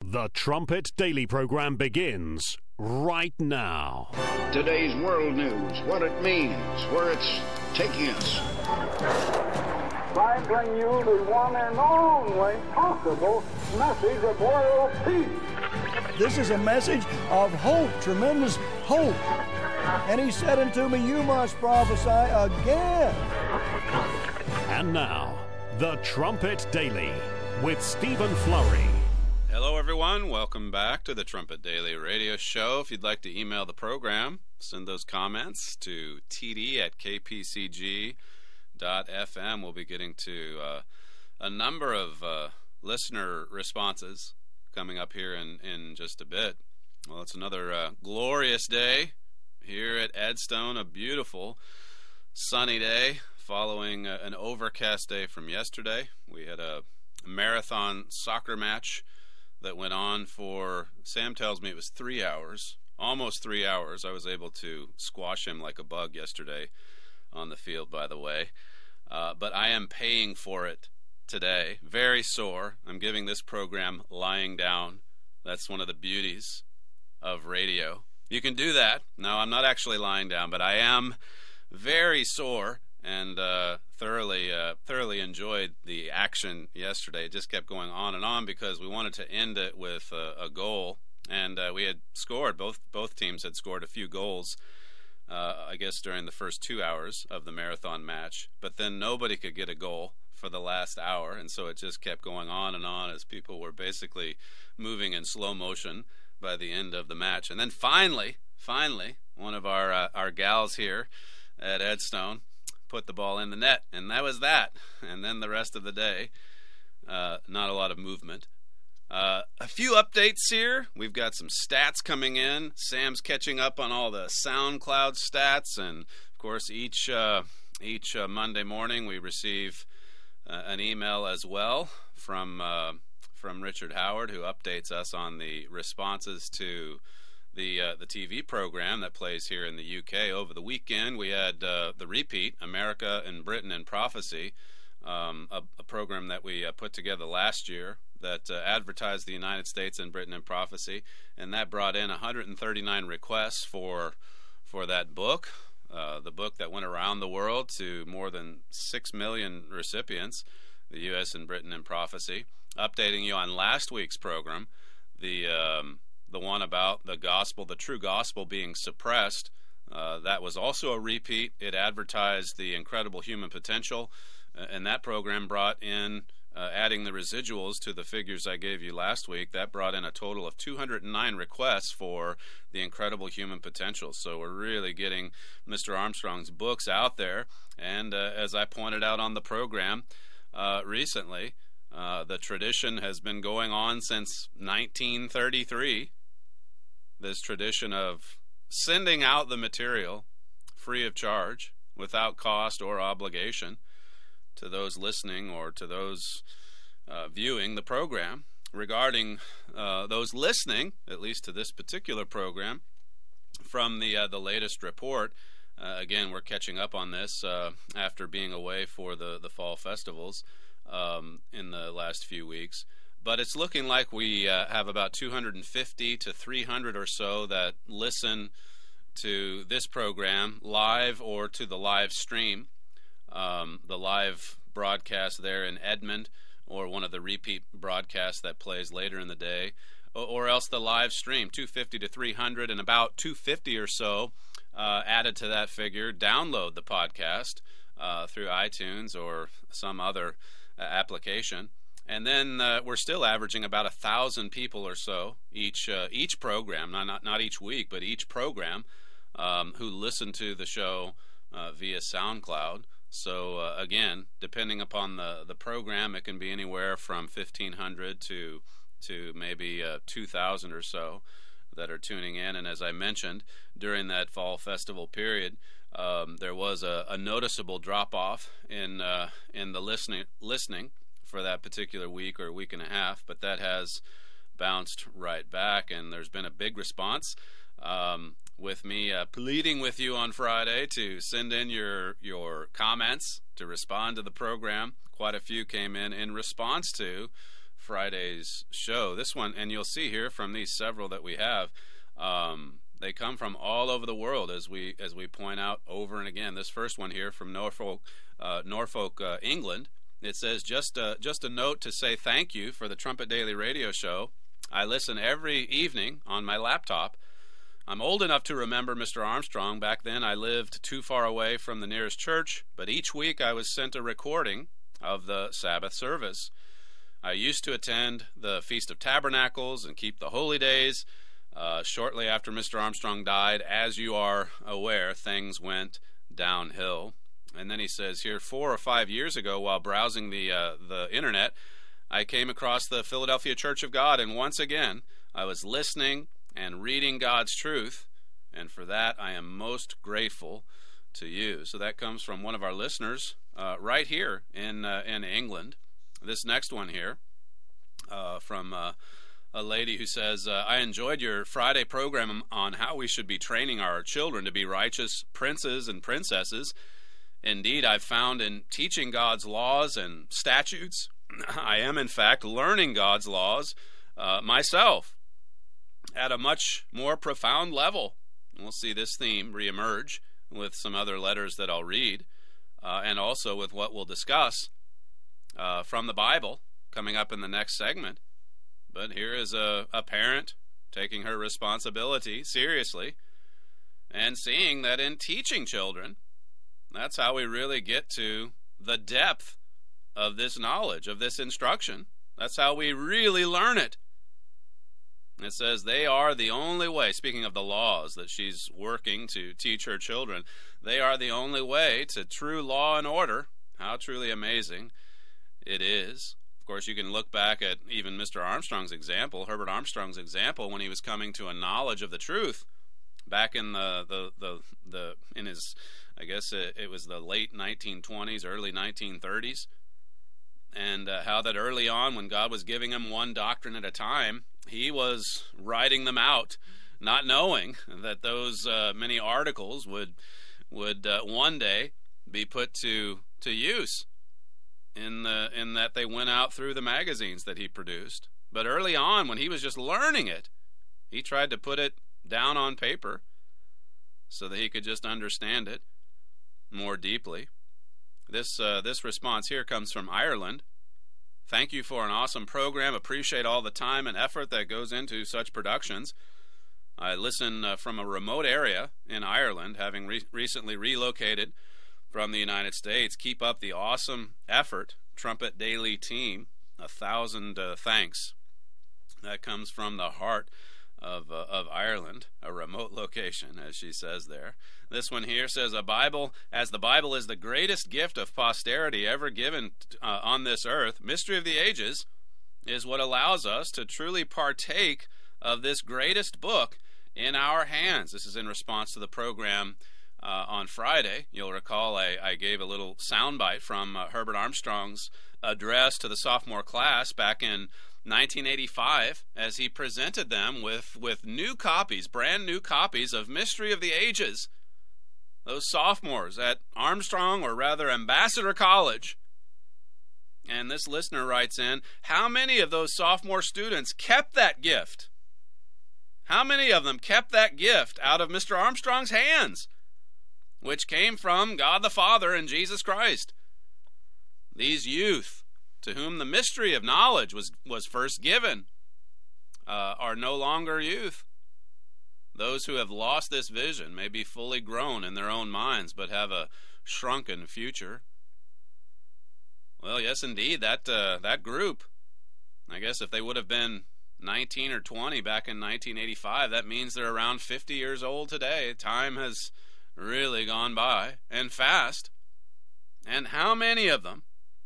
The Trumpet Daily program begins right now. Today's world news, what it means, where it's taking us. I bring you the one and only possible message of world peace. This is a message of hope, tremendous hope. And he said unto me, you must prophesy again. And now, The Trumpet Daily with Stephen Flurry. Hello, everyone. Welcome back to the Trumpet Daily Radio Show. If you'd like to email the program, send those comments to td@kpcg.fm. We'll be getting to a number of listener responses coming up here in just a bit. Well, it's another glorious day here at Edstone, a beautiful sunny day following an overcast day from yesterday. We had a marathon soccer match that went on for, Sam tells me it was 3 hours, almost 3 hours. I was able to squash him like a bug yesterday on the field, by the way. But I am paying for it today. Very sore. I'm giving this program lying down. That's one of the beauties of radio. You can do that. No, I'm not actually lying down, but I am very sore and thoroughly enjoyed the action yesterday. It just kept going on and on because we wanted to end it with a goal, and we had scored. Both teams had scored a few goals, I guess, during the first 2 hours of the marathon match, but then nobody could get a goal for the last hour, and so it just kept going on and on as people were basically moving in slow motion by the end of the match. And then finally, one of our gals here at Edstone put the ball in the net, and that was that. And then the rest of the day, not a lot of movement. A few updates here. We've got some stats coming in. Sam's catching up on all the SoundCloud stats, and of course each Monday morning we receive an email as well from Richard Howard, who updates us on the responses to the TV program that plays here in the UK. Over the weekend, we had the repeat, America and Britain in Prophecy, a program that we put together last year that advertised the United States and Britain in Prophecy, and that brought in 139 requests for that book, the book that went around the world to more than 6 million recipients, the U.S. and Britain in Prophecy. Updating you on last week's program, the one about the gospel, the true gospel being suppressed. That was also a repeat. It advertised the incredible human potential, and that program brought in, adding the residuals to the figures I gave you last week, that brought in a total of 209 requests for the incredible human potential. So we're really getting Mr. Armstrong's books out there, and as I pointed out on the program recently, the tradition has been going on since 1933. This tradition of sending out the material free of charge, without cost or obligation, to those listening or to those viewing the program. Regarding those listening, at least to this particular program, from the latest report, again, we're catching up on this after being away for the fall festivals in the last few weeks. But it's looking like we have about 250 to 300 or so that listen to this program live or to the live stream, the live broadcast there in Edmond, or one of the repeat broadcasts that plays later in the day, or else the live stream. 250 to 300, and about 250 or so added to that figure download the podcast through iTunes or some other application. And then we're still averaging about 1,000 people or so each program, not each week, but each program, who listen to the show via SoundCloud. So again, depending upon the program, it can be anywhere from 1,500 to maybe 2,000 or so that are tuning in. And as I mentioned, during that fall festival period, there was a noticeable drop-off in the listening for that particular week or week and a half, but that has bounced right back, and there's been a big response with me pleading with you on Friday to send in your comments to respond to the program. Quite a few came in response to Friday's show. This one, and you'll see here from these several that we have, they come from all over the world, as we point out over and again. This first one here from Norfolk, England. It says, just a note to say thank you for the Trumpet Daily Radio Show. I listen every evening on my laptop. I'm old enough to remember Mr. Armstrong. Back then I lived too far away from the nearest church, but each week I was sent a recording of the Sabbath service. I used to attend the Feast of Tabernacles and keep the holy days. Shortly after Mr. Armstrong died, as you are aware, things went downhill. And then he says here, 4 or 5 years ago, while browsing the internet, I came across the Philadelphia Church of God, and once again, I was listening and reading God's truth, and for that I am most grateful to you. So that comes from one of our listeners right here in England. This next one here from a lady who says, I enjoyed your Friday program on how we should be training our children to be righteous princes and princesses. Indeed, I've found in teaching God's laws and statutes, I am in fact learning God's laws myself at a much more profound level. We'll see this theme reemerge with some other letters that I'll read, and also with what we'll discuss from the Bible coming up in the next segment. But here is a parent taking her responsibility seriously and seeing that in teaching children, that's how we really get to the depth of this knowledge, of this instruction. That's how we really learn it. It says they are the only way, speaking of the laws that she's working to teach her children, they are the only way to true law and order. How truly amazing it is. Of course, you can look back at even Mr. Armstrong's example, Herbert Armstrong's example, when he was coming to a knowledge of the truth back in in his, I guess it was the late 1920s, early 1930s, and how that early on, when God was giving him one doctrine at a time, he was writing them out, not knowing that those many articles would one day be put to use in that they went out through the magazines that he produced. But early on, when he was just learning it, he tried to put it down on paper so that he could just understand it more deeply. This response here comes from Ireland. Thank you for an awesome program. Appreciate all the time and effort that goes into such productions. I listen from a remote area in Ireland, having recently relocated from the United States. Keep up the awesome effort, Trumpet Daily team. 1,000 thanks. That comes from the heart of Ireland, a remote location, as she says there. This one here says, the Bible is the greatest gift of posterity ever given on this earth. Mystery of the Ages is what allows us to truly partake of this greatest book in our hands. This is in response to the program on Friday. You'll recall I gave a little soundbite from Herbert Armstrong's address to the sophomore class back in 1985, as he presented them with new copies, brand new copies of Mystery of the Ages. Those sophomores at Armstrong, or rather Ambassador College. And this listener writes in, how many of those sophomore students kept that gift? How many of them kept that gift out of Mr. Armstrong's hands, which came from God the Father and Jesus Christ? These youth, to whom the mystery of knowledge was first given, are no longer youth. Those who have lost this vision may be fully grown in their own minds, but have a shrunken future. Well, yes, indeed, that group, I guess if they would have been 19 or 20 back in 1985, that means they're around 50 years old today. Time has really gone by, and fast. And how many of them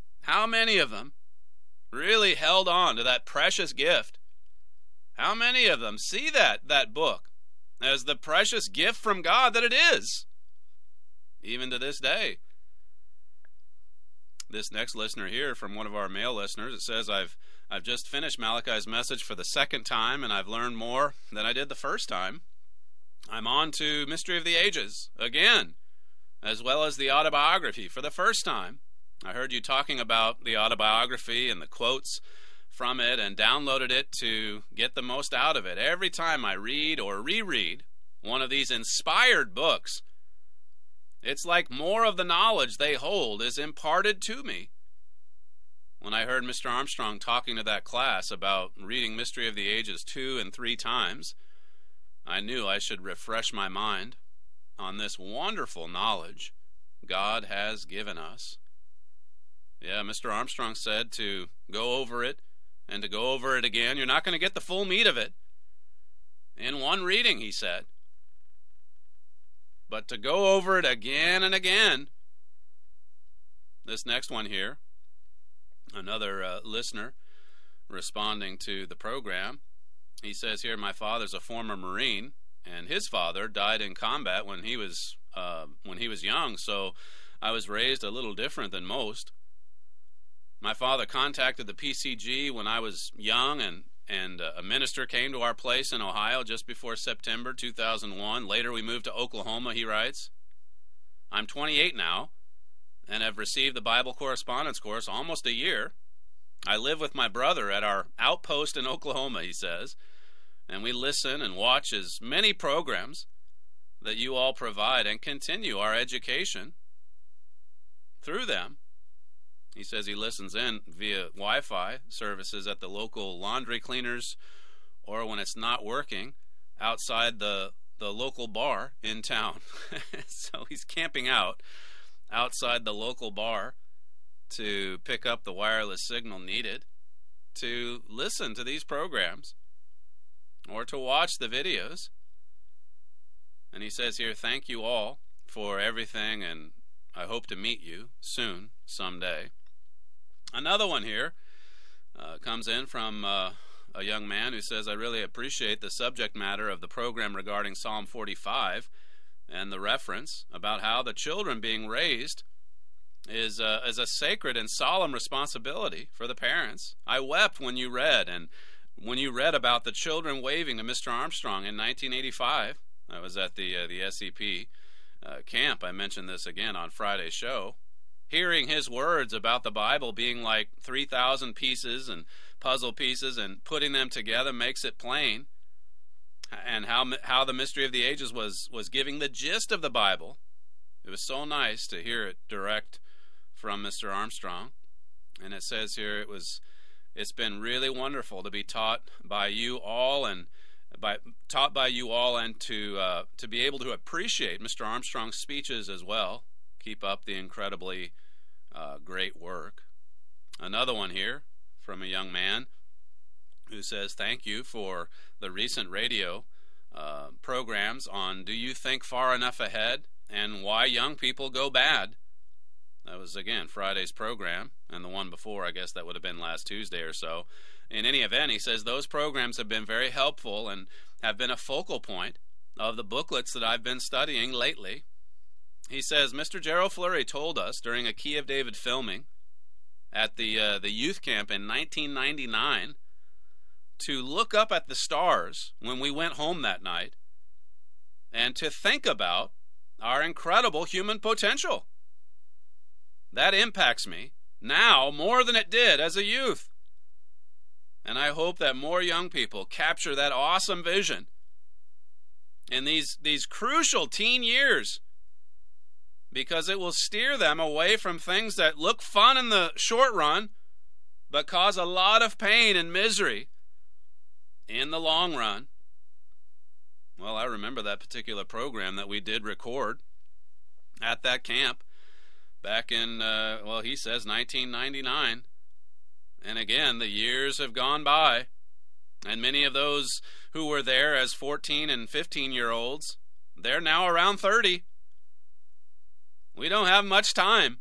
really held on to that precious gift? How many of them see that book as the precious gift from God that it is, even to this day? This next listener here, from one of our male listeners, it says, I've just finished Malachi's message for the second time, and I've learned more than I did the first time. I'm on to Mystery of the Ages again, as well as the autobiography for the first time. I heard you talking about the autobiography and the quotes from it and downloaded it to get the most out of it. Every time I read or reread one of these inspired books, it's like more of the knowledge they hold is imparted to me. When I heard Mr. Armstrong talking to that class about reading Mystery of the Ages 2 and 3 times, I knew I should refresh my mind on this wonderful knowledge God has given us. Yeah, Mr. Armstrong said to go over it and to go over it again. You're not going to get the full meat of it in one reading, he said. But to go over it again and again. This next one here, another listener responding to the program, he says here, my father's a former Marine, and his father died in combat when he was young, so I was raised a little different than most. My father contacted the PCG when I was young, and a minister came to our place in Ohio just before September 2001. Later we moved to Oklahoma, he writes. I'm 28 now, and have received the Bible correspondence course almost a year. I live with my brother at our outpost in Oklahoma, he says, and we listen and watch as many programs that you all provide and continue our education through them. He says he listens in via Wi-Fi services at the local laundry cleaners, or when it's not working, outside the local bar in town. So he's camping out outside the local bar to pick up the wireless signal needed to listen to these programs or to watch the videos. And he says here, thank you all for everything, and I hope to meet you soon, someday. Another one here comes in from a young man who says, I really appreciate the subject matter of the program regarding Psalm 45 and the reference about how the children being raised is a sacred and solemn responsibility for the parents. I wept when you read about the children waving to Mr. Armstrong in 1985. I was at the SEP camp. I mentioned this again on Friday's show. Hearing his words about the Bible being like 3,000 pieces and puzzle pieces, and putting them together makes it plain, and how the Mystery of the Ages was giving the gist of the Bible. It was so nice to hear it direct from Mr. Armstrong. And it says here, it's been really wonderful to be taught by you all, and to be able to appreciate Mr. Armstrong's speeches as well. Keep up the incredibly great work. Another one here from a young man who says, thank you for the recent radio programs on Do You Think Far Enough Ahead and Why Young People Go Bad. That was, again, Friday's program, and the one before, I guess that would have been last Tuesday or so. In any event, he says those programs have been very helpful and have been a focal point of the booklets that I've been studying lately. He says, Mr. Gerald Flurry told us during a Key of David filming at the youth camp in 1999 to look up at the stars when we went home that night and to think about our incredible human potential. That impacts me now more than it did as a youth. And I hope that more young people capture that awesome vision in these crucial teen years, because it will steer them away from things that look fun in the short run but cause a lot of pain and misery in the long run. Well, I remember that particular program that we did record at that camp back in, he says 1999. And again, the years have gone by, and many of those who were there as 14 and 15-year-olds, they're now around 30. We don't have much time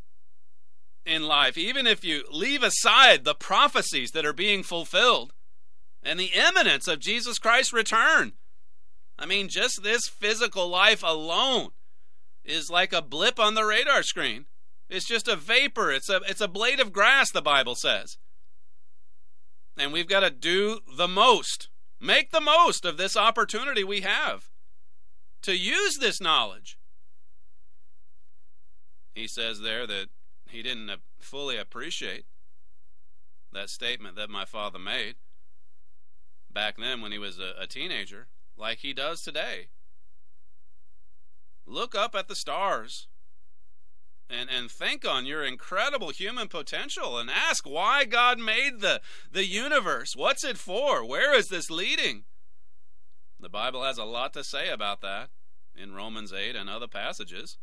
in life, even if you leave aside the prophecies that are being fulfilled and the imminence of Jesus Christ's return. I mean, just this physical life alone is like a blip on the radar screen. It's just a vapor. It's a blade of grass, the Bible says. And we've got to do the most, make the most of this opportunity we have to use this knowledge. He says there that he didn't fully appreciate that statement that my father made back then when he was a teenager, like he does today. Look up at the stars and think on your incredible human potential and ask why God made the universe. What's it for? Where is this leading? The Bible has a lot to say about that in Romans 8 and other passages.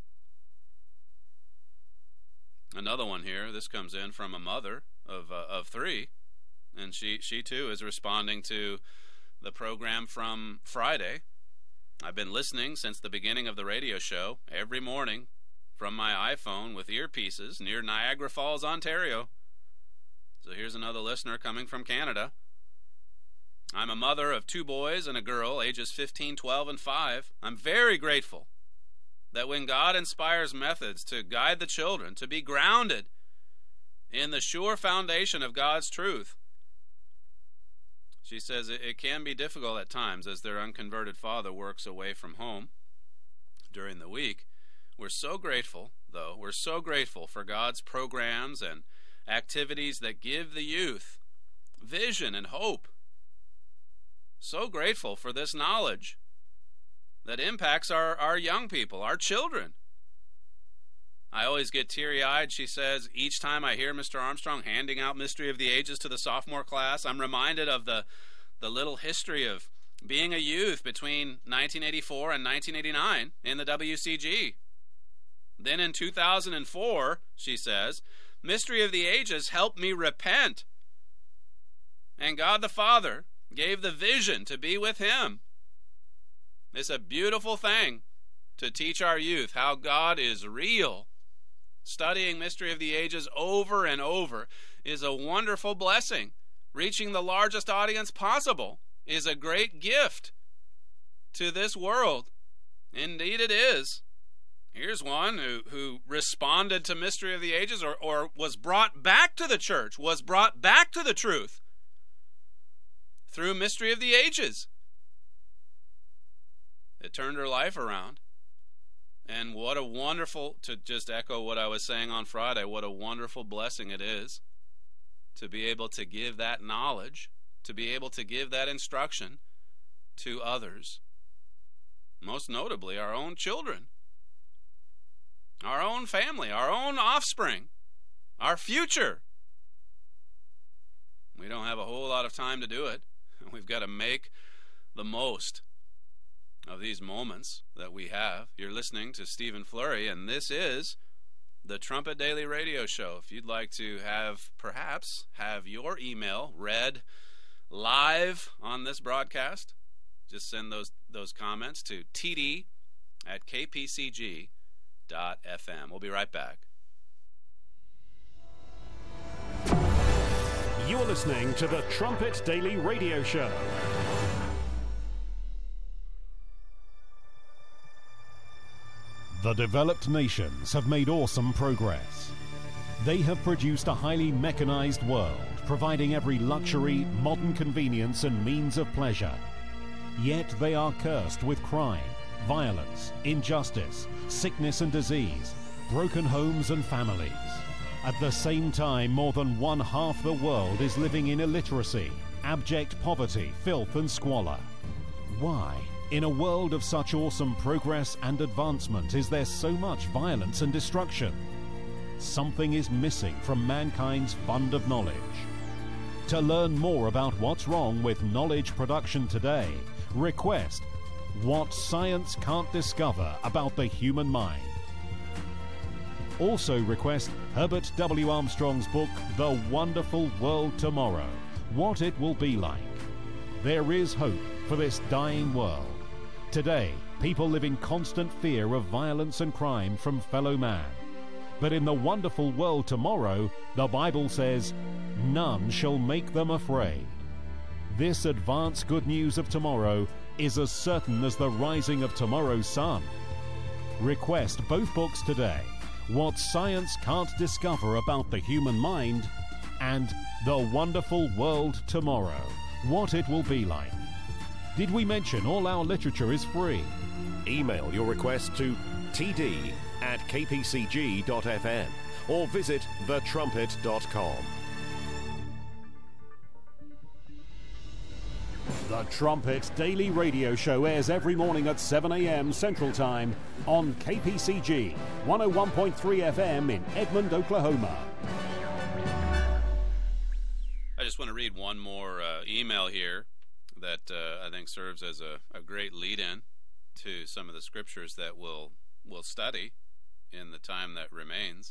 Another one here, this comes in from a mother of 3, and she too is responding to the program from Friday. I've been listening since the beginning of the radio show every morning from my iPhone with earpieces near Niagara Falls, Ontario. So here's another listener coming from Canada. I'm a mother of 2 boys and a girl, ages 15, 12, and 5. I'm very grateful that when God inspires methods to guide the children to be grounded in the sure foundation of God's truth. She says it can be difficult at times as their unconverted father works away from home during the week. We're so grateful, though. We're so grateful for God's programs and activities that give the youth vision and hope. So grateful for this knowledge that impacts our young people, our children. I always get teary-eyed, she says, each time I hear Mr. Armstrong handing out Mystery of the Ages to the sophomore class. I'm reminded of the little history of being a youth between 1984 and 1989 in the WCG. Then in 2004, she says, Mystery of the Ages helped me repent. And God the Father gave the vision to be with him. It's a beautiful thing to teach our youth how God is real. Studying Mystery of the Ages over and over is a wonderful blessing. Reaching the largest audience possible is a great gift to this world. Indeed it is. Here's one who responded to Mystery of the Ages or was brought back to the church, was brought back to the truth through Mystery of the Ages. It turned her life around. And what a wonderful, to just echo what I was saying on Friday, what a wonderful blessing it is to be able to give that knowledge, to be able to give that instruction to others. Most notably, our own children, our own family, our own offspring, our future. We don't have a whole lot of time to do it. We've got to make the most of these moments that we have. You're listening to Stephen Flurry, and this is the Trumpet Daily Radio Show. If you'd like to perhaps have your email read live on this broadcast, just send those comments to td@kpcg.fm. We'll be right back. You're listening to the Trumpet Daily Radio Show. The developed nations have made awesome progress. They have produced a highly mechanized world, providing every luxury, modern convenience and means of pleasure. Yet they are cursed with crime, violence, injustice, sickness and disease, broken homes and families. At the same time, more than 1/2 the world is living in illiteracy, abject poverty, filth and squalor. Why, in a world of such awesome progress and advancement, is there so much violence and destruction? Something is missing from mankind's fund of knowledge. To learn more about what's wrong with knowledge production today, request What Science Can't Discover About the Human Mind. Also request Herbert W. Armstrong's book, The Wonderful World Tomorrow, What It Will Be Like. There is hope for this dying world. Today, people live in constant fear of violence and crime from fellow man. But in the wonderful world tomorrow, the Bible says, none shall make them afraid. This advanced good news of tomorrow is as certain as the rising of tomorrow's sun. Request both books today, What Science Can't Discover About the Human Mind and The Wonderful World Tomorrow, What It Will Be Like. Did we mention all our literature is free? Email your request to td@kpcg.fm or visit thetrumpet.com. The Trumpet Daily Radio Show airs every morning at 7 a.m. Central Time on KPCG 101.3 FM in Edmond, Oklahoma. I just want to read one more email here that I think serves as a great lead-in to some of the scriptures that we'll study in the time that remains.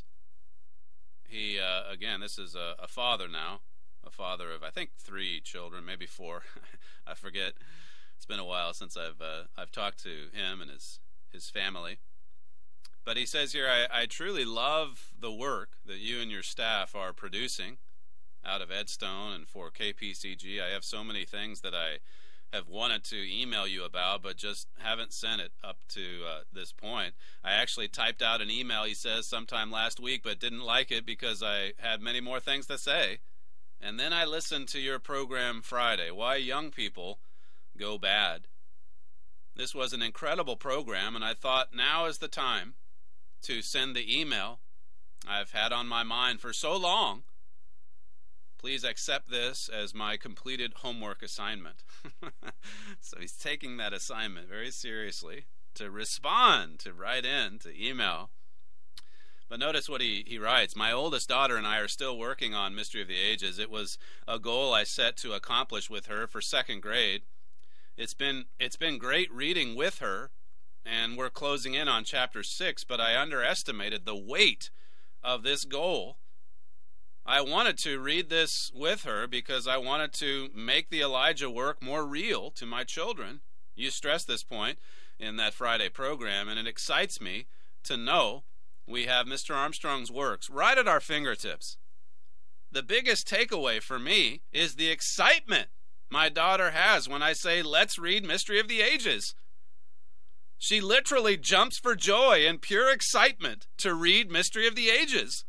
He, again, this is a father now, a father of, I think, 3 children, maybe 4. I forget. It's been a while since I've talked to him and his family. But he says here, I truly love the work that you and your staff are producing out of Edstone and for KPCG. I have so many things that I have wanted to email you about, but just haven't sent it up to this point. I actually typed out an email, he says, sometime last week, but didn't like it because I had many more things to say. And then I listened to your program Friday, Why Young People Go Bad. This was an incredible program, and I thought now is the time to send the email I've had on my mind for so long. Please accept this as my completed homework assignment. So he's taking that assignment very seriously to respond, to write in, to email. But notice what he writes. My oldest daughter and I are still working on Mystery of the Ages. It was a goal I set to accomplish with her for 2nd grade. It's been great reading with her, and we're closing in on chapter 6, but I underestimated the weight of this goal. I wanted to read this with her because I wanted to make the Elijah work more real to my children. You stressed this point in that Friday program, and it excites me to know we have Mr. Armstrong's works right at our fingertips. The biggest takeaway for me is the excitement my daughter has when I say, let's read Mystery of the Ages. She literally jumps for joy and pure excitement to read Mystery of the Ages.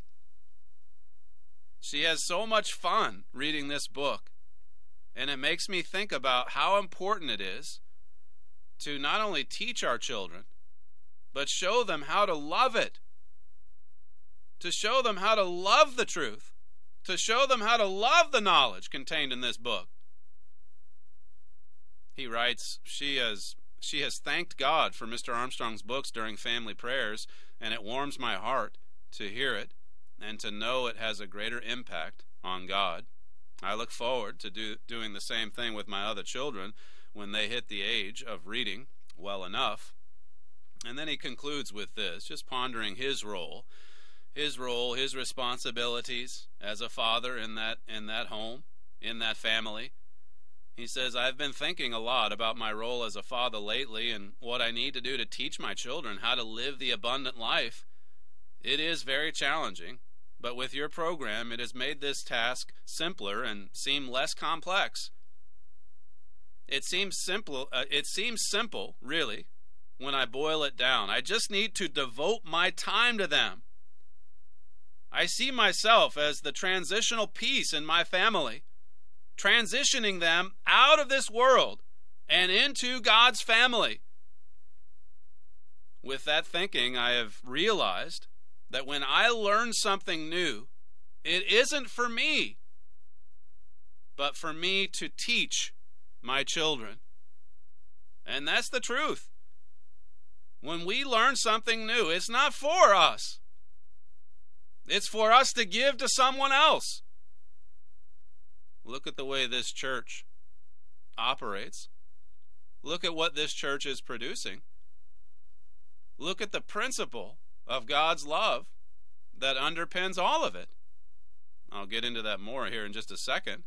She has so much fun reading this book, and it makes me think about how important it is to not only teach our children, but show them how to love it, to show them how to love the truth, to show them how to love the knowledge contained in this book. He writes, she has thanked God for Mr. Armstrong's books during family prayers, and it warms my heart to hear it and to know it has a greater impact on God. I look forward to doing the same thing with my other children when they hit the age of reading well enough. And then he concludes with this, just pondering his role, his responsibilities as a father in that home, in that family. He says, I've been thinking a lot about my role as a father lately and what I need to do to teach my children how to live the abundant life. It is very challenging, but with your program, it has made this task simpler and seem less complex. It seems simple, really, when I boil it down. I just need to devote my time to them. I see myself as the transitional piece in my family, transitioning them out of this world and into God's family. With that thinking, I have realized that when I learn something new, it isn't for me, but for me to teach my children. And that's the truth. When we learn something new, it's not for us. It's for us to give to someone else. Look at the way this church operates. Look at what this church is producing. Look at the principle of God's love that underpins all of it. I'll get into that more here in just a second.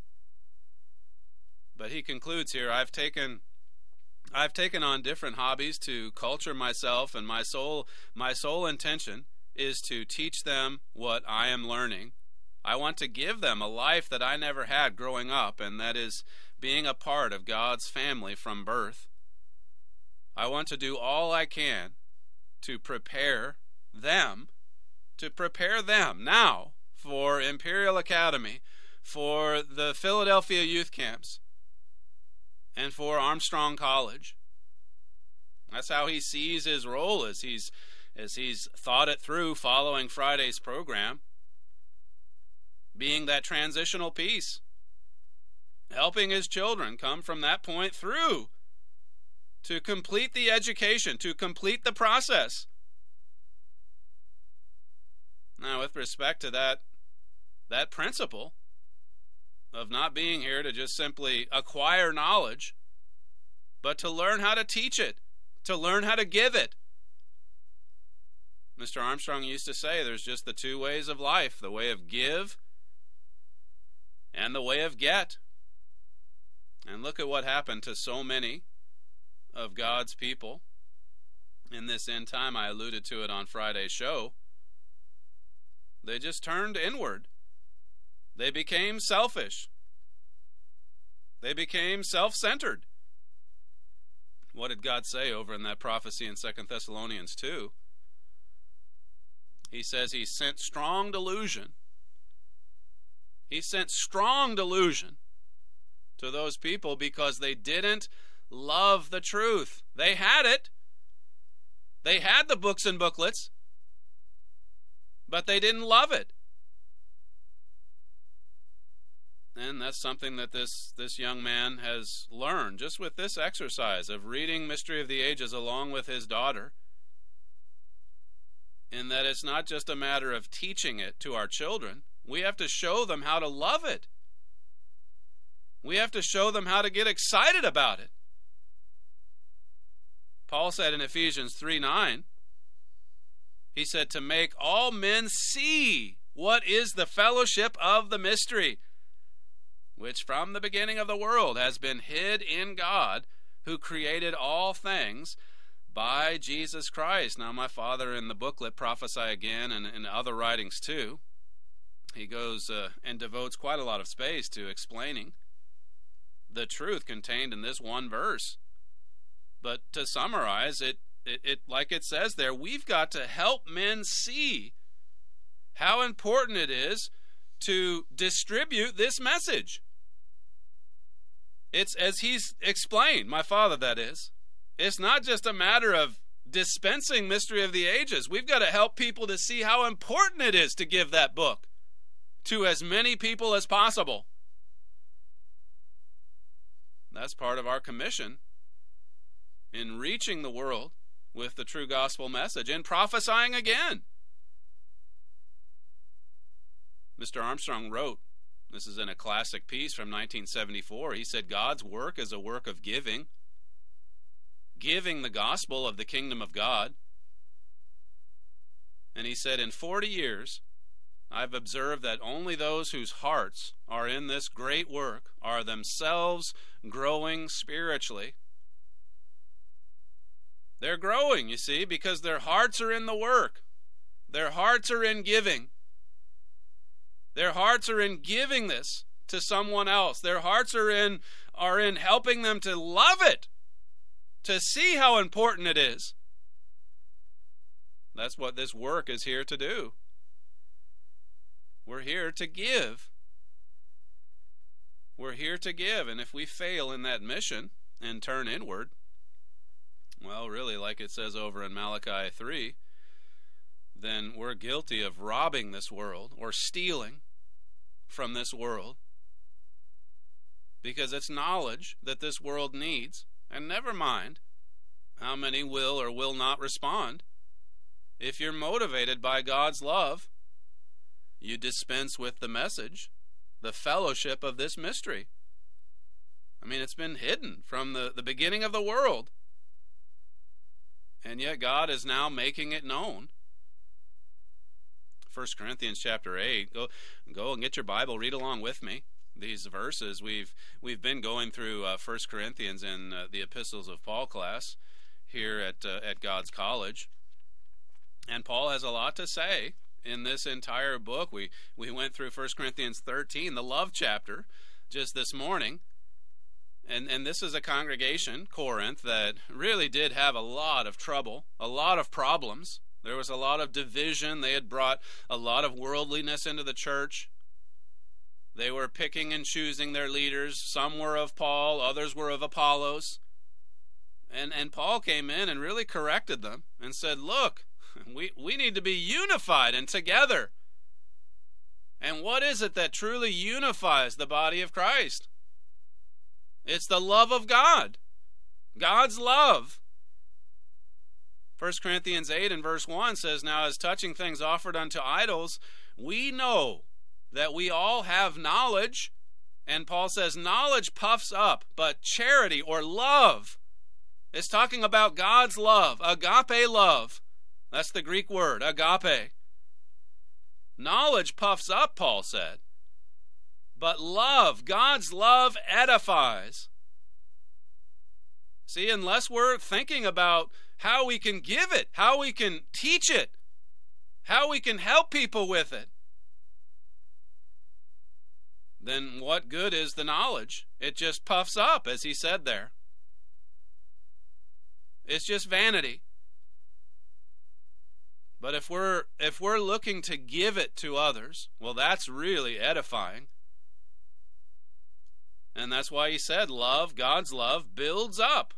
But he concludes here, I've taken on different hobbies to culture myself, and my sole intention is to teach them what I am learning. I want to give them a life that I never had growing up, and that is being a part of God's family from birth. I want to do all I can to prepare them now for Imperial Academy, for the Philadelphia youth camps, and for Armstrong College. That's how he sees his role as he's thought it through following Friday's program, being that transitional piece. helping his children come from that point through to complete the education, to complete the process. Now, with respect to that principle of not being here to just simply acquire knowledge, but to learn how to teach it, to learn how to give it. Mr. Armstrong used to say there's just the two ways of life, the way of give and the way of get. And look at what happened to so many of God's people in this end time. I alluded to it on Friday's show. They just turned inward. They became selfish. They became self-centered. What did God say over in that prophecy in 2 Thessalonians 2? He says he sent strong delusion. He sent strong delusion to those people because they didn't love the truth. They had it. They had the books and booklets, but they didn't love it. And that's something that this young man has learned just with this exercise of reading Mystery of the Ages along with his daughter, in that it's not just a matter of teaching it to our children. We have to show them how to love it. We have to show them how to get excited about it. Paul said in Ephesians 3:9, he said to make all men see what is the fellowship of the mystery, which from the beginning of the world has been hid in God, who created all things by Jesus Christ. Now, my father in the booklet, Prophesy Again, and in other writings too, he goes and devotes quite a lot of space to explaining the truth contained in this one verse. But to summarize it, like it says there, we've got to help men see how important it is to distribute this message. It's as he's explained, my father that is, it's not just a matter of dispensing Mystery of the Ages. We've got to help people to see how important it is to give that book to as many people as possible. That's part of our commission in reaching the world with the true gospel message and prophesying again. Mr. Armstrong wrote, this is in a classic piece from 1974, he said, God's work is a work of giving the gospel of the kingdom of God. And he said, in 40 years, I've observed that only those whose hearts are in this great work are themselves growing spiritually. They're growing, you see, because their hearts are in the work. Their hearts are in giving. Their hearts are in giving this to someone else. Their hearts are in helping them to love it, to see how important it is. That's what this work is here to do. We're here to give. We're here to give, and if we fail in that mission and turn inward, well, really, like it says over in Malachi 3, then we're guilty of robbing this world or stealing from this world, because it's knowledge that this world needs, and never mind how many will or will not respond. If you're motivated by God's love, you dispense with the message, the fellowship of this mystery. I mean, it's been hidden from the beginning of the world, and yet God is now making it known. 1 Corinthians chapter 8. Go and get your Bible. Read along with me. These verses, we've been going through 1 Corinthians in the Epistles of Paul class here at God's College. And Paul has a lot to say in this entire book. We went through 1 Corinthians 13, the love chapter, just this morning. And this is a congregation, Corinth, that really did have a lot of trouble, a lot of problems. There was a lot of division. They had brought a lot of worldliness into the church. They were picking and choosing their leaders. Some were of Paul, others were of Apollos. And Paul came in and really corrected them and said, look, we need to be unified and together. And what is it that truly unifies the body of Christ? It's the love of God. God's love. 1 Corinthians 8 and verse 1 says, "Now as touching things offered unto idols, we know that we all have knowledge." And Paul says, knowledge puffs up, but charity or love is talking about God's love, agape love. That's the Greek word, agape. Knowledge puffs up, Paul said. But love, God's love edifies. See, unless we're thinking about how we can give it, how we can teach it, how we can help people with it, then what good is the knowledge? It just puffs up, as he said there. It's just vanity. But if we're looking to give it to others, well, that's really edifying. And that's why he said love, God's love, builds up.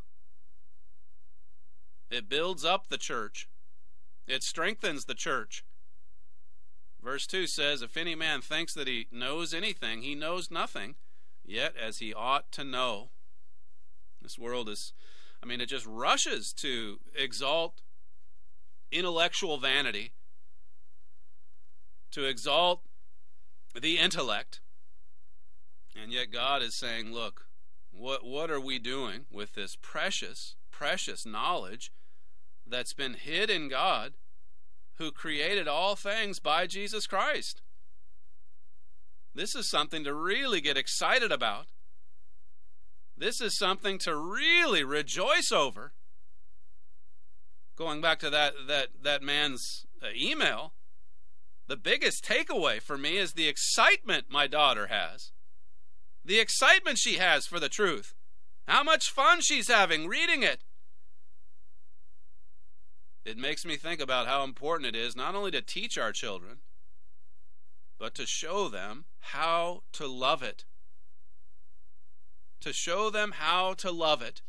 It builds up the church. It strengthens the church. Verse 2 says, "If any man thinks that he knows anything, he knows nothing, yet as he ought to know." This world is, it just rushes to exalt intellectual vanity, to exalt the intellect. And yet God is saying, look, what are we doing with this precious, precious knowledge that's been hid in God, who created all things by Jesus Christ? This is something to really get excited about. This is something to really rejoice over. Going back to that man's email, the biggest takeaway for me is the excitement my daughter has. The excitement she has for the truth. How much fun she's having reading it. It makes me think about how important it is not only to teach our children, but to show them how to love it. To show them how to love it.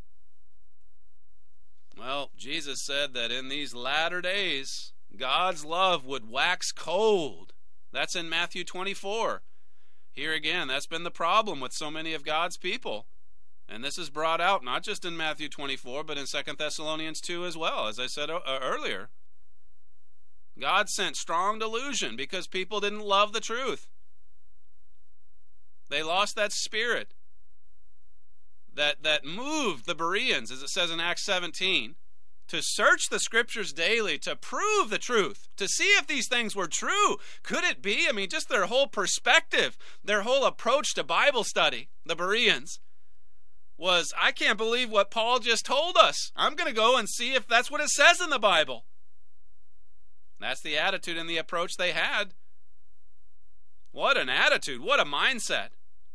Well, Jesus said that in these latter days, God's love would wax cold. That's in Matthew 24. Here again, that's been the problem with so many of God's people. And this is brought out not just in Matthew 24, but in 2 Thessalonians 2 as well, as I said earlier. God sent strong delusion because people didn't love the truth. They lost that spirit that moved the Bereans, as it says in Acts 17, to search the scriptures daily, to prove the truth, to see if these things were true. Could it be? Just their whole perspective, their whole approach to Bible study, the Bereans, was, I can't believe what Paul just told us. I'm going to go and see if that's what it says in the Bible. That's the attitude and the approach they had. What an attitude. What a mindset.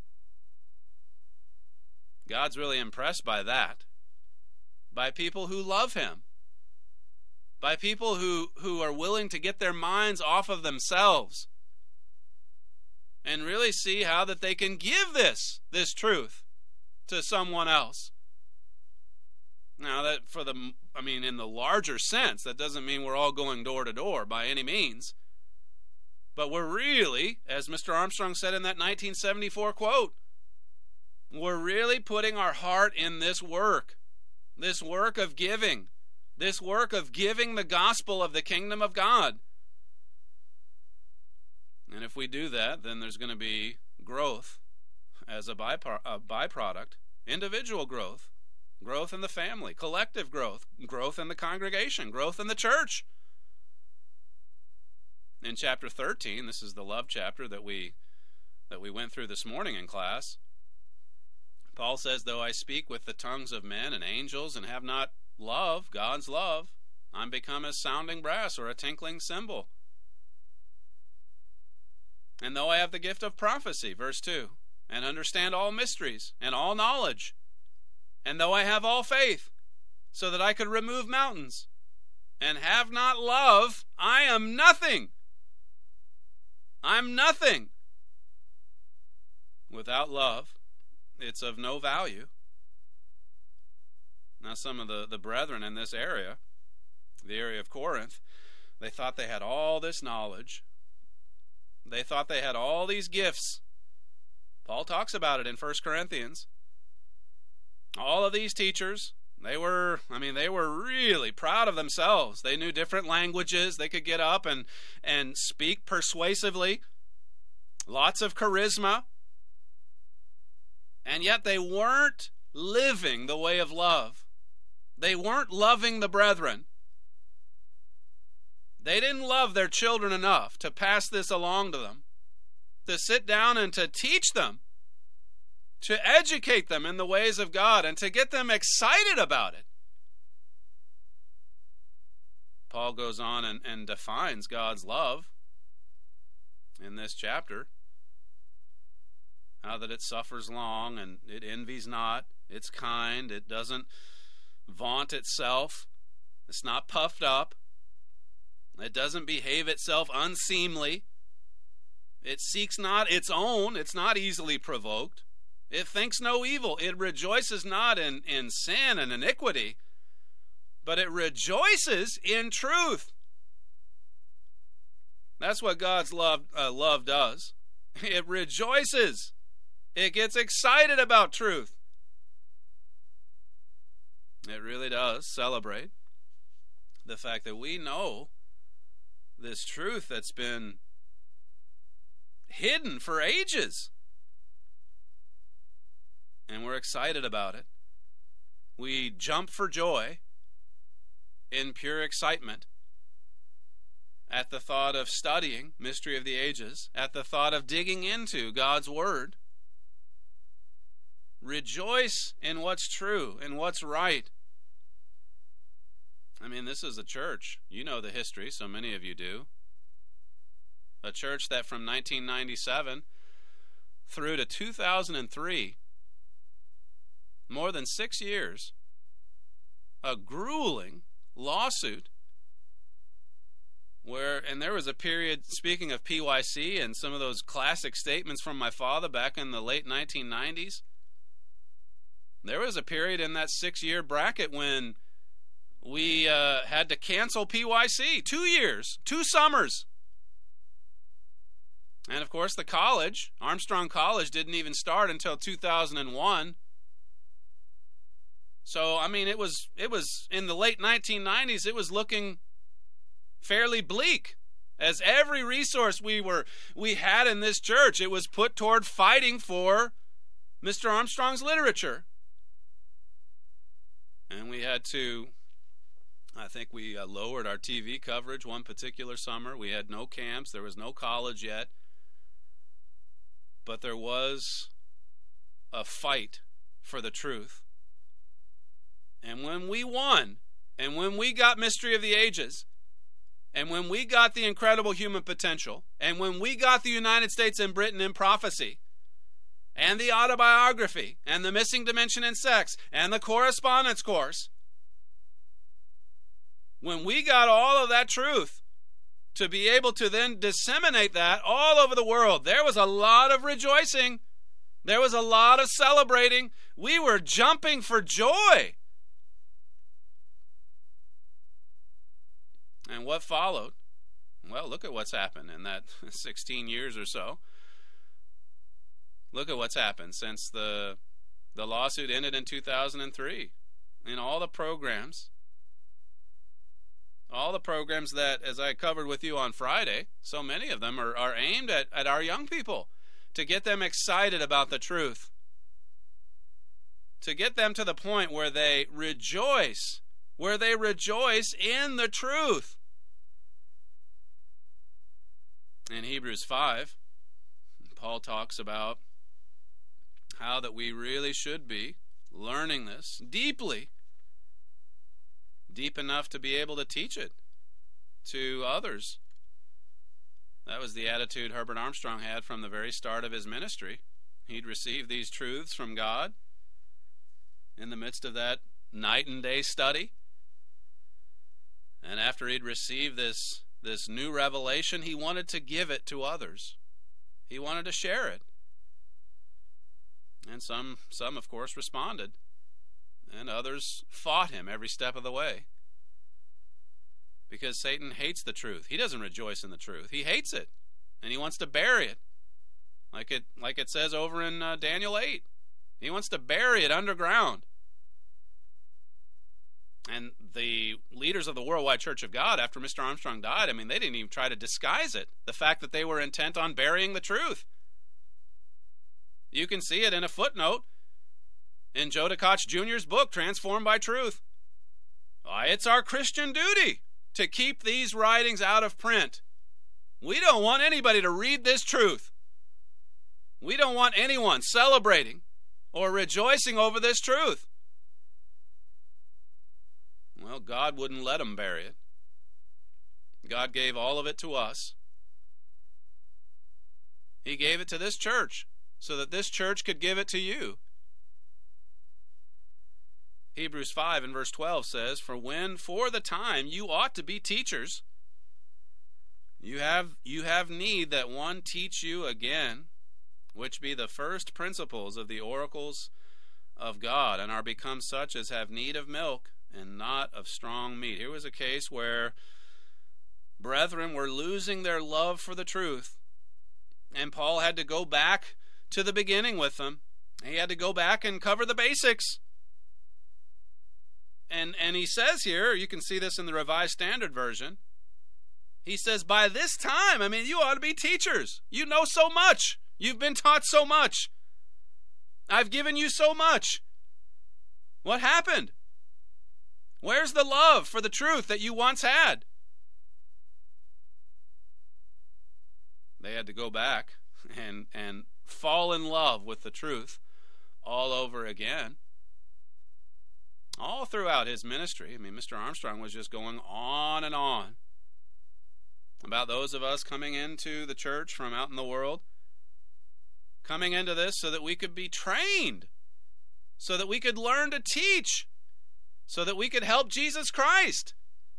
God's really impressed by that. By people who love him. By people who are willing to get their minds off of themselves and really see how that they can give this truth to someone else. Now, that in the larger sense, that doesn't mean we're all going door to door by any means. But we're really, as Mr. Armstrong said in that 1974 quote, we're really putting our heart in this work of giving, this work of giving the gospel of the kingdom of God. And if we do that, then there's going to be growth as a byproduct, individual growth, growth in the family, collective growth, growth in the congregation, growth in the church. In chapter 13, this is the love chapter that we went through this morning in class, Paul says, though I speak with the tongues of men and angels and have not love, God's love, I'm become as sounding brass or a tinkling cymbal. And though I have the gift of prophecy, verse 2, and understand all mysteries and all knowledge, and though I have all faith, so that I could remove mountains, and have not love, I am nothing. I'm nothing. Without love, it's of no value. Now, some of the brethren in this area, the area of Corinth, they thought they had all this knowledge. They thought they had all these gifts. Paul talks about it in 1 Corinthians. All of these teachers, they were really proud of themselves. They knew different languages. They could get up and speak persuasively. Lots of charisma. And yet they weren't living the way of love. They weren't loving the brethren. They didn't love their children enough to pass this along to them, to sit down and to teach them, to educate them in the ways of God, and to get them excited about it. Paul goes on and defines God's love in this chapter. How that it suffers long, and it envies not, it's kind, it doesn't vaunt itself, it's not puffed up, it doesn't behave itself unseemly, it seeks not its own, it's not easily provoked, it thinks no evil, it rejoices not in sin and iniquity, but it rejoices in truth. That's what God's love does. It rejoices. It gets excited about truth. It really does celebrate the fact that we know this truth that's been hidden for ages. And we're excited about it. We jump for joy in pure excitement at the thought of studying Mystery of the Ages, at the thought of digging into God's Word. Rejoice in what's true and what's right. I mean, this is a church. You know the history, so many of you do. A church that from 1997 through to 2003, more than 6 years, a grueling lawsuit and there was a period, speaking of PYC and some of those classic statements from my father back in the late 1990s, there was a period in that 6-year bracket when we had to cancel PYC. 2 years, 2 summers. And of course the college, Armstrong College, didn't even start until 2001. So, I mean, it was in the late 1990s, it was looking fairly bleak, as every resource we had in this church, it was put toward fighting for Mr. Armstrong's literature. And we had to, I think we lowered our TV coverage one particular summer. We had no camps. There was no college yet. But there was a fight for the truth. And when we won, and when we got Mystery of the Ages, and when we got the incredible human potential, and when we got the United States and Britain in prophecy, and the autobiography, and the missing dimension in sex, and the correspondence course, when we got all of that truth to be able to then disseminate that all over the world, there was a lot of rejoicing. There was a lot of celebrating. We were jumping for joy. And what followed? Well, look at what's happened in that 16 years or so. Look at what's happened since the lawsuit ended in 2003. In all the programs that, as I covered with you on Friday, so many of them are aimed at our young people, to get them excited about the truth, to get them to the point where they rejoice in the truth. In Hebrews 5, Paul talks about how that we really should be learning this deeply, deep enough to be able to teach it to others. That was the attitude Herbert Armstrong had from the very start of his ministry. He'd received these truths from God in the midst of that night and day study. And after he'd received this new revelation, he wanted to give it to others. He wanted to share it. And some of course, responded. And others fought him every step of the way. Because Satan hates the truth. He doesn't rejoice in the truth. He hates it. And he wants to bury it. Like it says over in Daniel 8. He wants to bury it underground. And the leaders of the Worldwide Church of God, after Mr. Armstrong died, I mean, they didn't even try to disguise it. The fact that they were intent on burying the truth. You can see it in a footnote in Joe DeKoch Jr.'s book, Transformed by Truth. Why, it's our Christian duty to keep these writings out of print. We don't want anybody to read this truth. We don't want anyone celebrating or rejoicing over this truth. Well, God wouldn't let them bury it. God gave all of it to us. He gave it to this church so that this church could give it to you. Hebrews 5 and verse 12 says, "For when for the time you ought to be teachers, you have need that one teach you again, which be the first principles of the oracles of God, and are become such as have need of milk, and not of strong meat." Here was a case where brethren were losing their love for the truth, and Paul had to go back to the beginning with them. He had to go back and cover the basics. And he says here, you can see this in the Revised Standard Version, he says, by this time, I mean, you ought to be teachers. You know so much. You've been taught so much. I've given you so much. What happened? Where's the love for the truth that you once had? They had to go back and fall in love with the truth all over again. All throughout his ministry, I mean, Mr. Armstrong was just going on and on about those of us coming into the church from out in the world, coming into this so that we could be trained, so that we could learn to teach, so that we could help Jesus Christ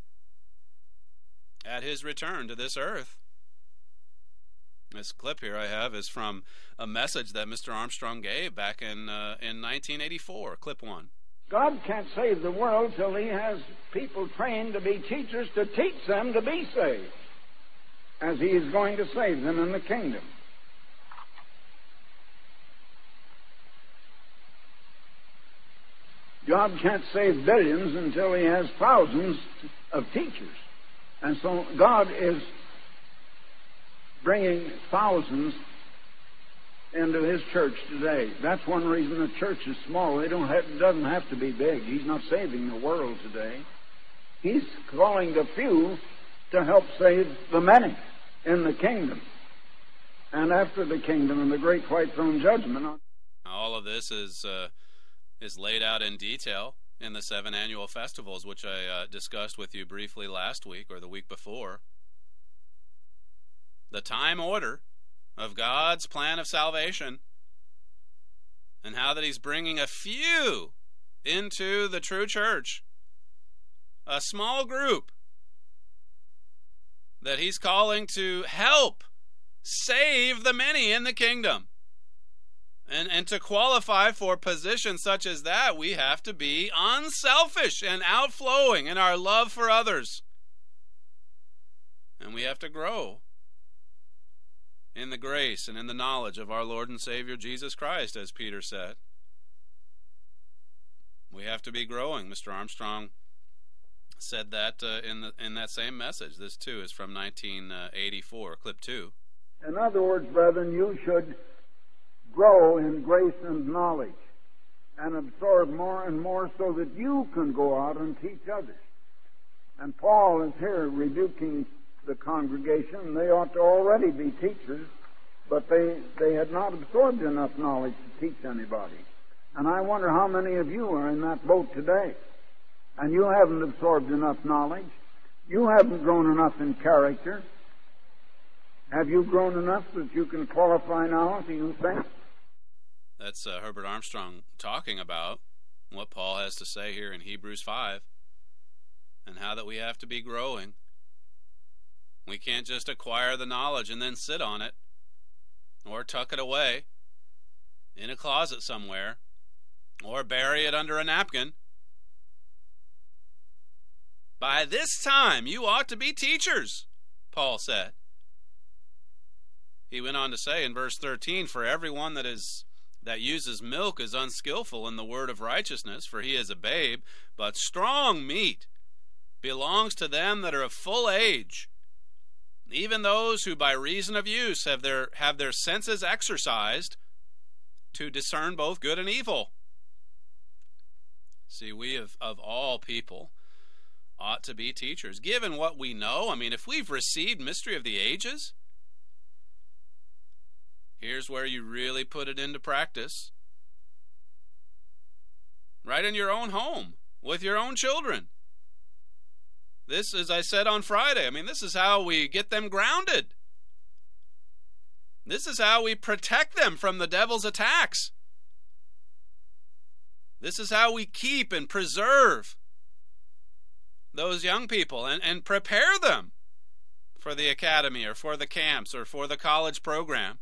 at his return to this earth. This clip here I have is from a message that Mr. Armstrong gave back in 1984, clip 1. God can't save the world till he has people trained to be teachers to teach them to be saved, as he is going to save them in the kingdom. God can't save billions until he has thousands of teachers. And so God is bringing thousands into his church today. That's one reason the church is small. It doesn't have to be big. He's not saving the world today. He's calling the few to help save the many in the kingdom. And after the kingdom and the great white throne judgment. All of this is laid out in detail in the 7 annual festivals, which I discussed with you briefly last week or the week before. The time order of God's plan of salvation, and how that he's bringing a few into the true church, a small group that he's calling to help save the many in the kingdom. And to qualify for positions such as that, we have to be unselfish and outflowing in our love for others. And we have to grow in the grace and in the knowledge of our Lord and Savior Jesus Christ, as Peter said. We have to be growing. Mr. Armstrong said that in that same message. This too is from 1984, clip 2. In other words, brethren, you should grow in grace and knowledge and absorb more and more so that you can go out and teach others. And Paul is here rebuking the congregation. They ought to already be teachers, but they had not absorbed enough knowledge to teach anybody. And I wonder how many of you are in that boat today. And you haven't absorbed enough knowledge. You haven't grown enough in character. Have you grown enough that you can qualify now, do you think? That's Herbert Armstrong talking about what Paul has to say here in Hebrews 5, and how that we have to be growing. We can't just acquire the knowledge and then sit on it, or tuck it away in a closet somewhere, or bury it under a napkin. By this time, you ought to be teachers, Paul said. He went on to say in verse 13, for everyone that is that uses milk is unskillful in the word of righteousness, for he is a babe, but strong meat belongs to them that are of full age, even those who by reason of use have their senses exercised to discern both good and evil. See, we of all people ought to be teachers, given what we know. I mean, if we've received mystery of the ages, here's where you really put it into practice. Right in your own home, with your own children. This, as I said on Friday, I mean, this is how we get them grounded. This is how we protect them from the devil's attacks. This is how we keep and preserve those young people and prepare them for the academy or for the camps or for the college program.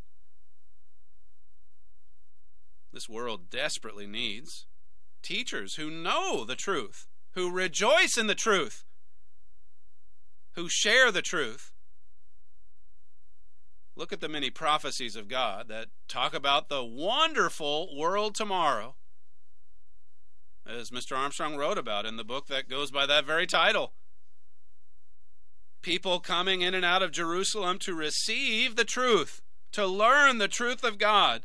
This world desperately needs teachers who know the truth, who rejoice in the truth, who share the truth. Look at the many prophecies of God that talk about the wonderful world tomorrow, as Mr. Armstrong wrote about in the book that goes by that very title. People coming in and out of Jerusalem to receive the truth, to learn the truth of God.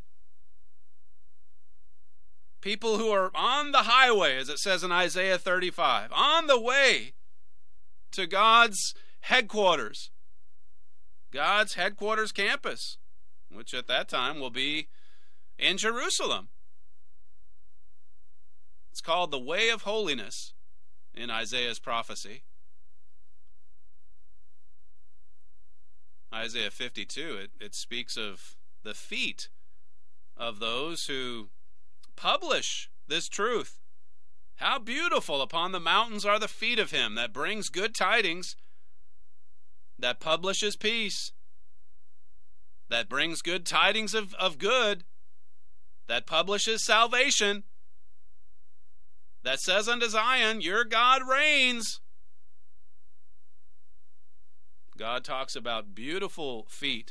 People who are on the highway, as it says in Isaiah 35, on the way to God's headquarters, God's headquarters campus, which at that time will be in Jerusalem. It's called the Way of Holiness in Isaiah's prophecy. Isaiah 52, it speaks of the feet of those who publish this truth. How beautiful upon the mountains are the feet of him that brings good tidings, that publishes peace, that brings good tidings of good, that publishes salvation, that says unto Zion, your God reigns. God talks about beautiful feet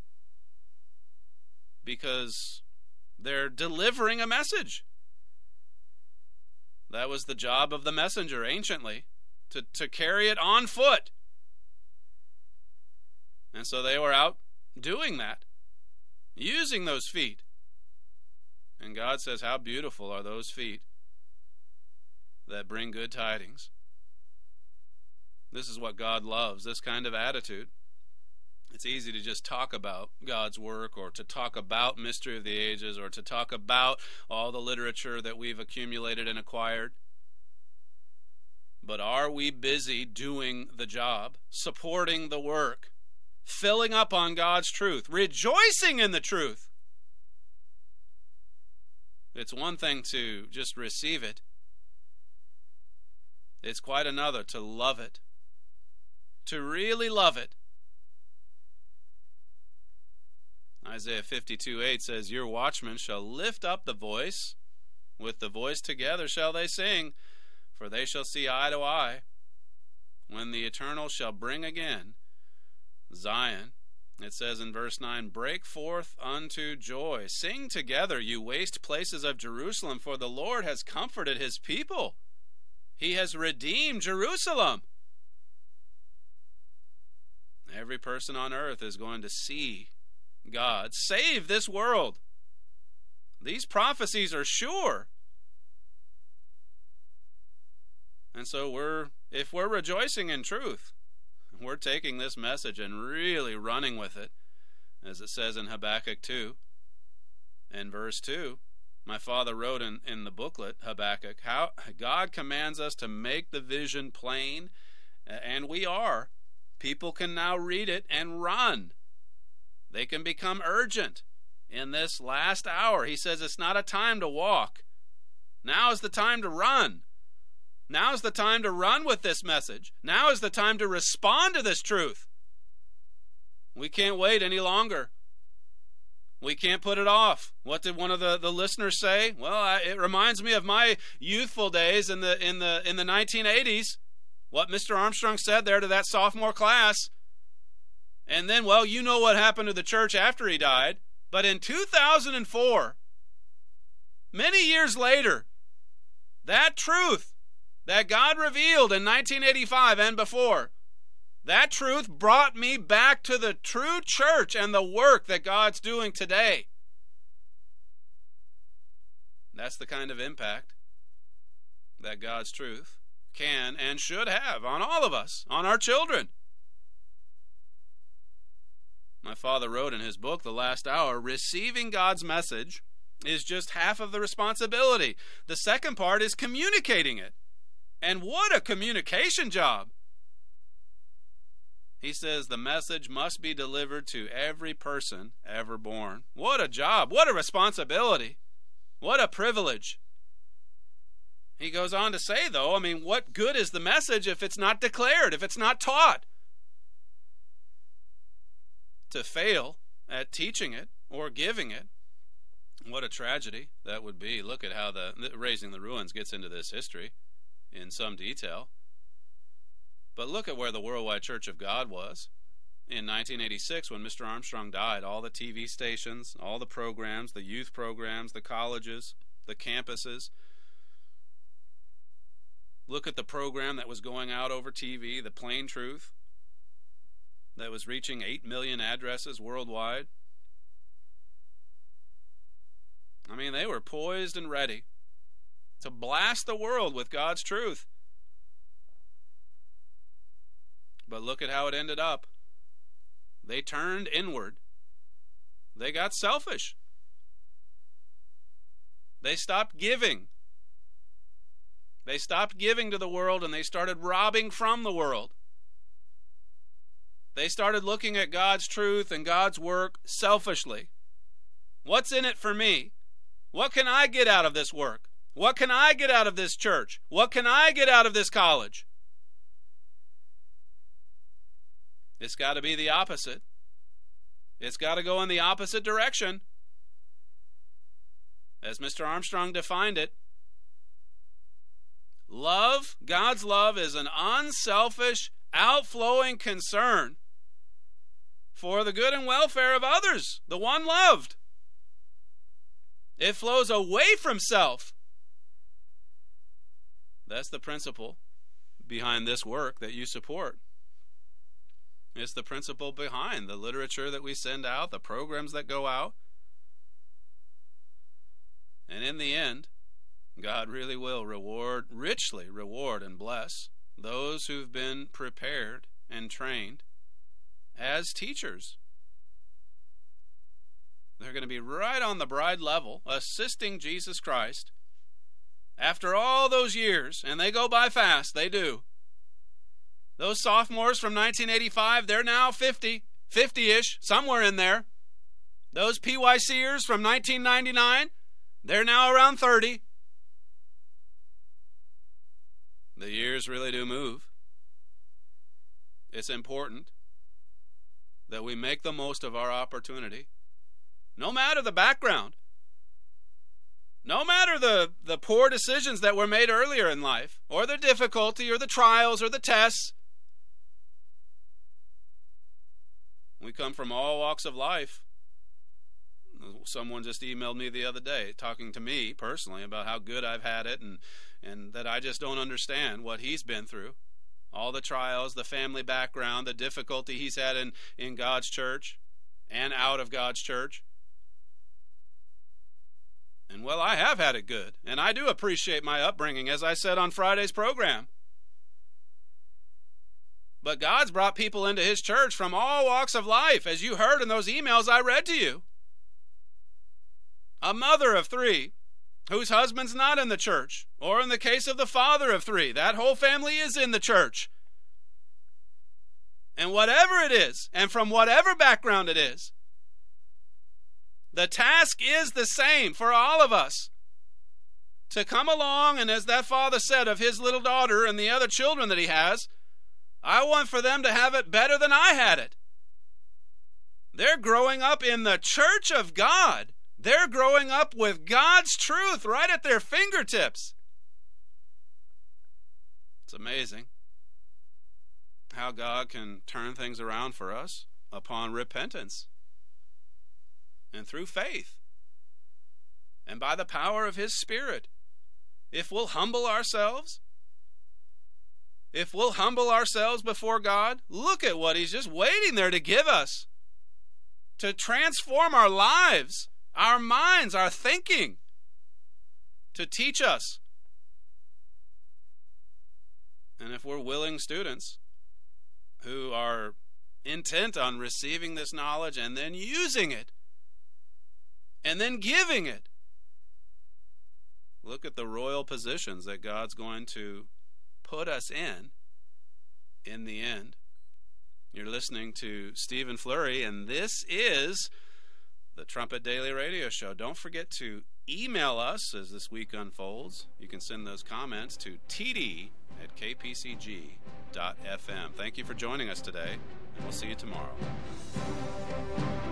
because they're delivering a message. That was the job of the messenger anciently, to carry it on foot. And so they were out doing that, using those feet. And God says, how beautiful are those feet that bring good tidings. This is what God loves, this kind of attitude. It's easy to just talk about God's work, or to talk about mystery of the ages, or to talk about all the literature that we've accumulated and acquired. But are we busy doing the job, supporting the work, filling up on God's truth, rejoicing in the truth? It's one thing to just receive it. It's quite another to love it, to really love it. Isaiah 52:8 says, your watchmen shall lift up the voice, with the voice together shall they sing, for they shall see eye to eye, when the Eternal shall bring again Zion. It says in verse 9, break forth unto joy, sing together, you waste places of Jerusalem, for the Lord has comforted his people. He has redeemed Jerusalem. Every person on earth is going to see God save this world. These prophecies are sure. And so if we're rejoicing in truth, we're taking this message and really running with it, as it says in Habakkuk 2 and verse 2. My father wrote in the booklet, Habakkuk, how God commands us to make the vision plain, and we are. People can now read it and run. They can become urgent in this last hour. He says it's not a time to walk. Now is the time to run. Now is the time to run with this message. Now is the time to respond to this truth. We can't wait any longer. We can't put it off. What did one of the listeners say? Well, it reminds me of my youthful days in the 1980s. What Mr. Armstrong said there to that sophomore class. And then, well, you know what happened to the church after he died. But in 2004, many years later, that truth that God revealed in 1985 and before, that truth brought me back to the true church and the work that God's doing today. That's the kind of impact that God's truth can and should have on all of us, on our children. My father wrote in his book, The Last Hour, receiving God's message is just half of the responsibility. The second part is communicating it. And what a communication job! He says the message must be delivered to every person ever born. What a job! What a responsibility! What a privilege! He goes on to say, though, what good is the message if it's not declared, if it's not taught? To fail at teaching it or giving it, what a tragedy that would be. Look at how the Raising the Ruins gets into this history in some detail. But look at where the Worldwide Church of God was in 1986 when Mr. Armstrong died. All the TV stations, all the programs, the youth programs, the colleges, the campuses. Look at the program that was going out over TV, The Plain Truth, that was reaching 8 million addresses worldwide. They were poised and ready to blast the world with God's truth. But look at how it ended up. They turned inward. They got selfish. They stopped giving. They stopped giving to the world and they started robbing from the world. They started looking at God's truth and God's work selfishly. What's in it for me? What can I get out of this work? What can I get out of this church? What can I get out of this college? It's got to be the opposite. It's got to go in the opposite direction. As Mr. Armstrong defined it, love, God's love, is an unselfish, outflowing concern for the good and welfare of others, the one loved. It flows away from self. That's the principle behind this work that you support. It's the principle behind the literature that we send out, the programs that go out. And in the end, God really will richly reward and bless those who've been prepared and trained as teachers. They're going to be right on the bride level, assisting Jesus Christ. After all those years, and they go by fast, they do. Those sophomores from 1985, they're now 50-ish, somewhere in there. Those PYCers from 1999, they're now around 30. The years really do move. It's important that we make the most of our opportunity, no matter the background, no matter the poor decisions that were made earlier in life, or the difficulty, or the trials, or the tests. We come from all walks of life. Someone just emailed me the other day, talking to me personally about how good I've had it, and that I just don't understand what he's been through. All the trials, the family background, the difficulty he's had in God's church and out of God's church. And well, I have had it good, and I do appreciate my upbringing, as I said on Friday's program. But God's brought people into his church from all walks of life, as you heard in those emails I read to you. A mother of 3 whose husband's not in the church, or in the case of the father of 3, that whole family is in the church. And whatever it is, and from whatever background it is, the task is the same for all of us. To come along, and as that father said of his little daughter and the other children that he has, I want for them to have it better than I had it. They're growing up in the church of God. They're growing up with God's truth right at their fingertips. It's amazing how God can turn things around for us upon repentance and through faith. and by the power of His Spirit. If we'll humble ourselves, before God, look at what He's just waiting there to give us, to transform our lives, our minds, our thinking, to teach us. And if we're willing students who are intent on receiving this knowledge and then using it, and then giving it, look at the royal positions that God's going to put us in the end. You're listening to Stephen Flurry, and this is the Trumpet Daily Radio Show. Don't forget to email us as this week unfolds. You can send those comments to td@kpcg.fm. Thank you for joining us today, and we'll see you tomorrow.